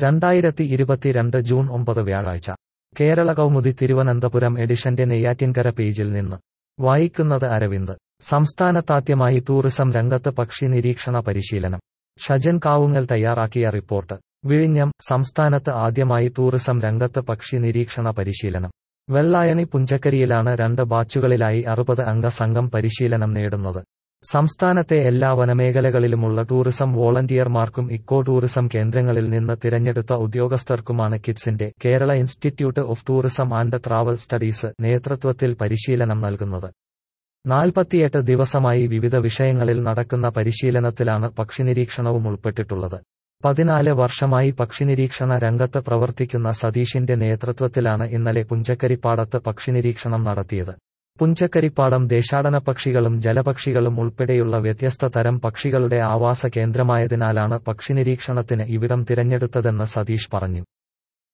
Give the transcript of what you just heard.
2022 June 9 വ്യാഴാഴ്ച കേരള കൗമുദി തിരുവനന്തപുരം എഡിഷന്റെ നെയ്യാറ്റിൻകര പേജിൽ നിന്ന് വായിക്കുന്നത് അരവിന്ദ്. സംസ്ഥാനത്താദ്യമായി ടൂറിസം രംഗത്ത് പക്ഷി നിരീക്ഷണ പരിശീലനം. ഷജൻ കാവുങ്ങൽ തയ്യാറാക്കിയ റിപ്പോർട്ട്. വിഴിഞ്ഞം. സംസ്ഥാനത്ത് ആദ്യമായി ടൂറിസം രംഗത്ത് പക്ഷി നിരീക്ഷണ പരിശീലനം. വെള്ളായണി പുഞ്ചക്കരിയിലാണ് 2 ബാച്ചുകളിലായി 60 അംഗ സംഘം പരിശീലനം നേടുന്നത്. സംസ്ഥാനത്തെ എല്ലാ വനമേഖലകളിലുമുള്ള ടൂറിസം വോളണ്ടിയർമാർക്കും ഇക്കോ ടൂറിസം കേന്ദ്രങ്ങളിൽ നിന്ന് തിരഞ്ഞെടുത്ത ഉദ്യോഗസ്ഥർക്കുമാണ് കിറ്റ്സിന്റെ Kerala institute of tourism and travel studies നേതൃത്വത്തിൽ പരിശീലനം നൽകുന്നത്. 48 ദിവസമായി വിവിധ വിഷയങ്ങളിൽ നടക്കുന്ന പരിശീലനത്തിലാണ് പക്ഷിനിരീക്ഷണവും ഉൾപ്പെട്ടിട്ടുള്ളത്. 14 വർഷമായി പക്ഷിനിരീക്ഷണ രംഗത്ത് പ്രവർത്തിക്കുന്ന സതീഷിന്റെ നേതൃത്വത്തിലാണ് ഇന്നലെ പുഞ്ചക്കരിപ്പാടത്ത് പക്ഷിനിരീക്ഷണം നടത്തിയത്. പുഞ്ചക്കരിപ്പാടം ദേശാടനപ്പക്ഷികളും ജലപക്ഷികളും ഉൾപ്പെടെയുള്ള വ്യത്യസ്ത തരം പക്ഷികളുടെ ആവാസ കേന്ദ്രമായതിനാലാണ് പക്ഷിനിരീക്ഷണത്തിന് ഇവിടം തിരഞ്ഞെടുത്തതെന്ന് സതീഷ് പറഞ്ഞു.